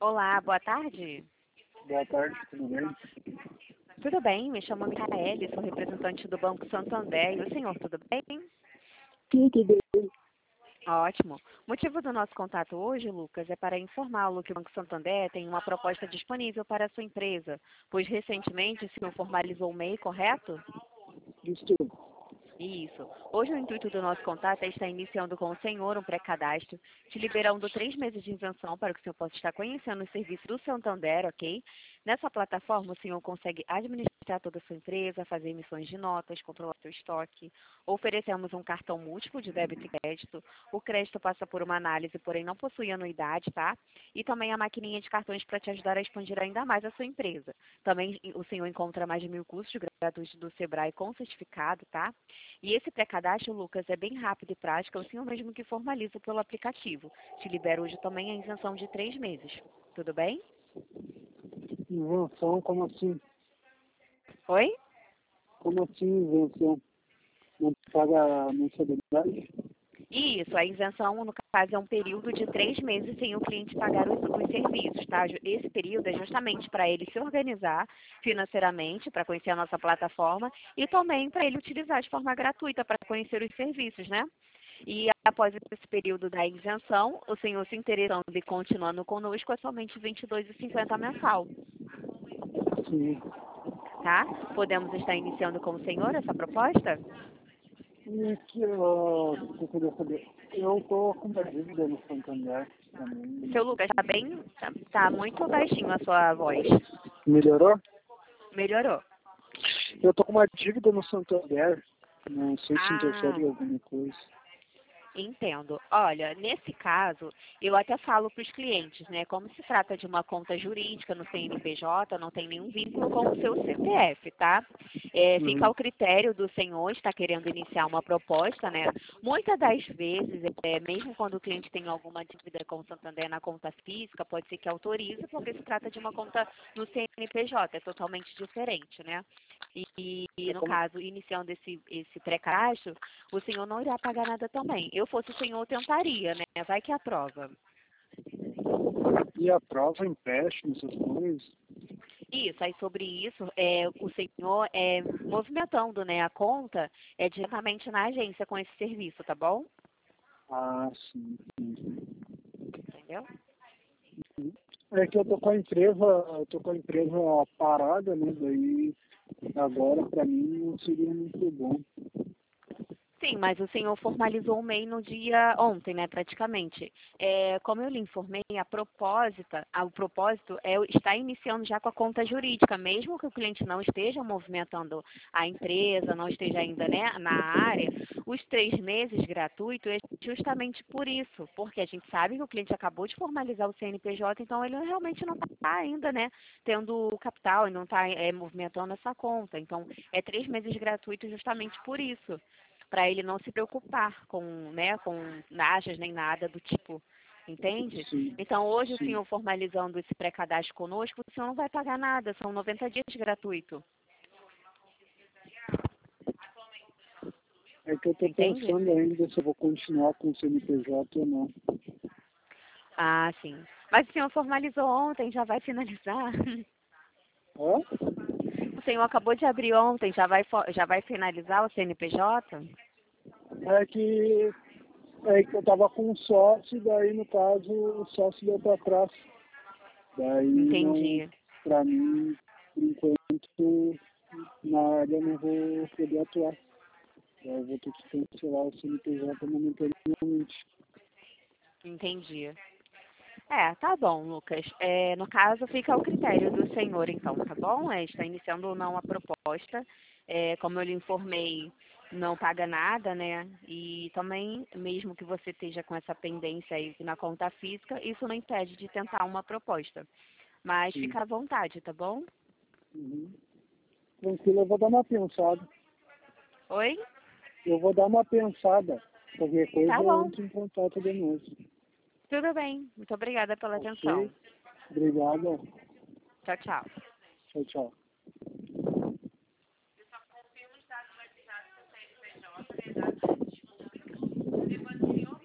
Olá, boa tarde. Boa tarde, tudo bem? Tudo bem? Me chamo Micaele, sou representante do Banco Santander. E o senhor, tudo bem? Tudo bem. Ótimo. O motivo do nosso contato hoje, Lucas, é para informá-lo que o Banco Santander tem uma proposta disponível para a sua empresa, pois recentemente o senhor formalizou o MEI, correto? Isso. Isso. Hoje o intuito do nosso contato é estar iniciando com o senhor um pré-cadastro, te liberando 3 meses de isenção para que o senhor possa estar conhecendo os serviços do Santander, ok? Nessa plataforma, o senhor consegue administrar toda a sua empresa, fazer emissões de notas, controlar seu estoque. Oferecemos um cartão múltiplo de débito e crédito. O crédito passa por uma análise, porém não possui anuidade, tá? E também a maquininha de cartões para te ajudar a expandir ainda mais a sua empresa. Também o senhor encontra mais de 1.000 cursos gratuitos do Sebrae com certificado, tá? E esse pré-cadastro, Lucas, é bem rápido e prático, é o senhor mesmo que formaliza pelo aplicativo. Te libera hoje também a isenção de 3 meses. Tudo bem? Invenção, como assim? Oi? Como assim invenção? Não paga mensalidade? Isso, a isenção, no caso, é um período de 3 meses sem o cliente pagar os serviços, tá? Esse período é justamente para ele se organizar financeiramente, para conhecer a nossa plataforma e também para ele utilizar de forma gratuita para conhecer os serviços, né? E após esse período da isenção, o senhor se interessando e continuando conosco é somente R$ 22,50 mensal, Sim. tá? Podemos estar iniciando com o senhor essa proposta? E que eu queria saber. Eu tô com uma dívida no Santander também. Seu Lucas, tá bem, tá muito baixinho a sua voz. Melhorou? Melhorou. Eu tô com uma dívida no Santander. Não sei se Ah, interfere em alguma coisa. entendo. Olha, nesse caso, eu até falo para os clientes, né? Como se trata de uma conta jurídica no CNPJ, não tem nenhum vínculo com o seu CPF, tá? Fica Uhum. ao critério do senhor estar querendo iniciar uma proposta, né? Muitas das vezes, mesmo quando o cliente tem alguma dívida com o Santander na conta física, pode ser que autorize, porque se trata de uma conta no CNPJ, é totalmente diferente, né? E É no como... caso, iniciando esse pré-cadastro, o senhor não irá pagar nada também. Eu fosse o senhor, eu tentaria, né? Vai que aprova. E a prova, empréstimo, essas coisas? Isso, aí sobre isso, o senhor movimentando, né, a conta diretamente na agência com esse serviço, tá bom? Ah, sim. Entendeu? É que eu tô com a empresa parada, né? Daí agora pra mim não seria muito bom. Sim, mas o senhor formalizou o MEI no dia ontem, né, praticamente. Como eu lhe informei, o propósito é estar iniciando já com a conta jurídica, mesmo que o cliente não esteja movimentando a empresa, não esteja ainda, né, na área, os 3 meses gratuitos é justamente por isso, porque a gente sabe que o cliente acabou de formalizar o CNPJ, então ele realmente não está ainda, né, tendo o capital e não está movimentando essa conta. Então, é 3 meses gratuitos justamente por isso para ele não se preocupar com, né, com najas nem nada do tipo, entende? Sim, Então, hoje o sim. senhor formalizando esse pré-cadastro conosco, o senhor não vai pagar nada, são 90 dias gratuito, É que eu tô entende? pensando ainda se eu vou continuar com o CNPJ ou não. Ah, sim. Mas o senhor formalizou ontem, já vai finalizar? Hã? O senhor acabou de abrir ontem, já vai finalizar o CNPJ? É que eu tava com um sócio, daí no caso o sócio deu pra trás. Daí não, Entendi. pra mim, por enquanto, na área eu não vou poder atuar. Daí eu vou ter que cancelar o CNPJ momentaneamente. Entendi. Tá bom, Lucas. No caso, fica ao critério do senhor, então, tá bom? Está iniciando ou não a proposta. Como eu lhe informei, não paga nada, né? E também, mesmo que você esteja com essa pendência aí na conta física, isso não impede de tentar uma proposta. Mas Sim. fica à vontade, tá bom? Uhum. Tranquilo, eu vou dar uma pensada. Oi? Eu vou dar uma pensada. Qualquer coisa Tá eu bom. entro em contato de novo. Tudo bem. Muito obrigada pela Ok? atenção. Obrigado. Tchau, tchau. Tchau, tchau.